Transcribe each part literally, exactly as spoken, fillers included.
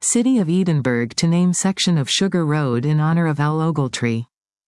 City of Edinburgh to name section of Sugar Road in honor of Al Ogletree.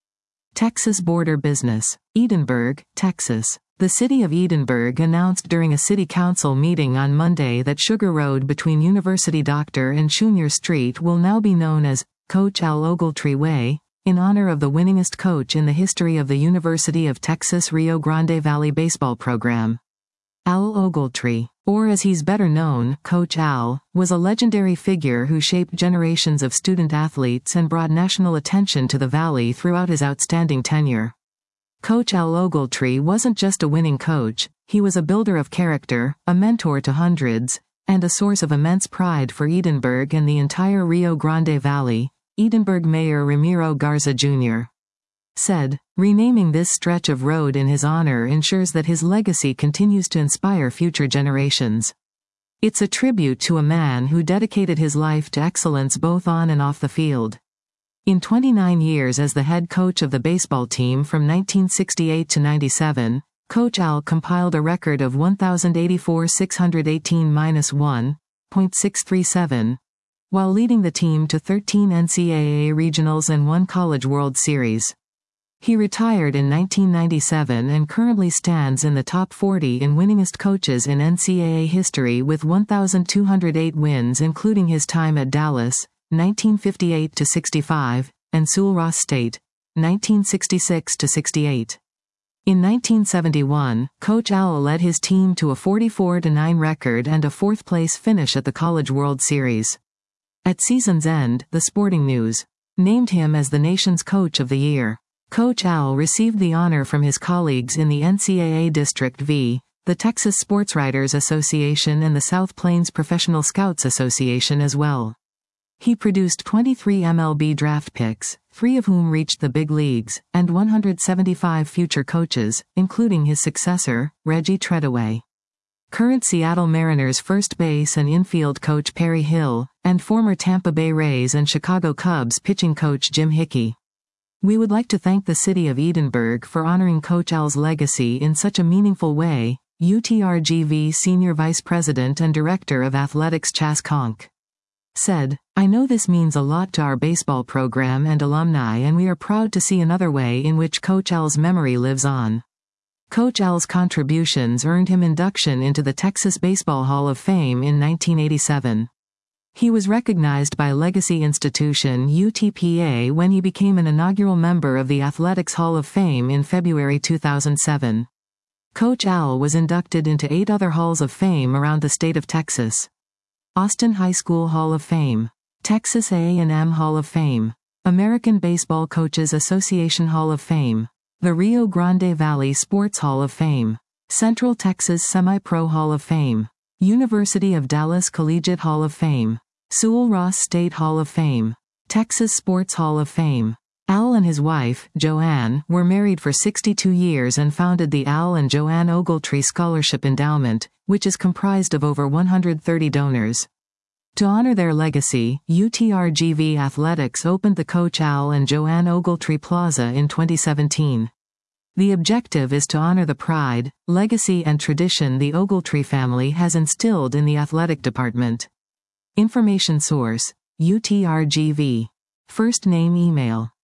Texas border business. Edinburgh, Texas. The city of Edinburgh announced during a city council meeting on Monday that Sugar Road between University Doctor and Chenier Street will now be known as Coach Al Ogletree Way, in honor of the winningest coach in the history of the University of Texas Rio Grande Valley baseball program. Al Ogletree, or as he's better known, Coach Al, was a legendary figure who shaped generations of student athletes and brought national attention to the Valley throughout his outstanding tenure. Coach Al Ogletree wasn't just a winning coach, he was a builder of character, a mentor to hundreds, and a source of immense pride for Edinburgh and the entire Rio Grande Valley, Edinburgh Mayor Ramiro Garza Junior said. Renaming this stretch of road in his honor ensures that his legacy continues to inspire future generations. It's a tribute to a man who dedicated his life to excellence both on and off the field. In twenty-nine years as the head coach of the baseball team from nineteen sixty-eight to ninety-seven, Coach Al compiled a record of one thousand eighty-four six hundred eighteen minus one point six three seven, while leading the team to thirteen N C double A regionals and one College World Series. He retired in nineteen ninety-seven and currently stands in the top forty in winningest coaches in N C double A history with one thousand two hundred eight wins, including his time at Dallas, nineteen fifty-eight to sixty-five, and Sul Ross State, nineteen sixty-six to sixty-eight. In nineteen seventy-one, Coach Al led his team to a forty-four to nine record and a fourth-place finish at the College World Series. At season's end, The Sporting News named him as the nation's Coach of the Year. Coach Al received the honor from his colleagues in the N C double A District V, the Texas Sportswriters Association and the South Plains Professional Scouts Association as well. He produced twenty-three M L B draft picks, three of whom reached the big leagues, and one hundred seventy-five future coaches, including his successor, Reggie Treadaway. Current Seattle Mariners first base and infield coach Perry Hill, and former Tampa Bay Rays and Chicago Cubs pitching coach Jim Hickey. We would like to thank the city of Edinburgh for honoring Coach Al's legacy in such a meaningful way, U T R G V Senior Vice President and Director of Athletics Chas Conk said. I know this means a lot to our baseball program and alumni, and we are proud to see another way in which Coach Al's memory lives on. Coach Al's contributions earned him induction into the Texas Baseball Hall of Fame in nineteen eighty-seven. He was recognized by legacy institution U T P A when he became an inaugural member of the Athletics Hall of Fame in February two thousand seven. Coach Al was inducted into eight other halls of fame around the state of Texas. Austin High School Hall of Fame, Texas A and M Hall of Fame, American Baseball Coaches Association Hall of Fame, the Rio Grande Valley Sports Hall of Fame, Central Texas Semi-Pro Hall of Fame, University of Dallas Collegiate Hall of Fame, Sul Ross State Hall of Fame, Texas Sports Hall of Fame. Al and his wife, Joanne, were married for sixty-two years and founded the Al and Joanne Ogletree Scholarship Endowment, which is comprised of over one hundred thirty donors. To honor their legacy, U T R G V Athletics opened the Coach Al and Joanne Ogletree Plaza in twenty seventeen. The objective is to honor the pride, legacy and tradition the Ogletree family has instilled in the athletic department. Information source, U T R G V. First name email.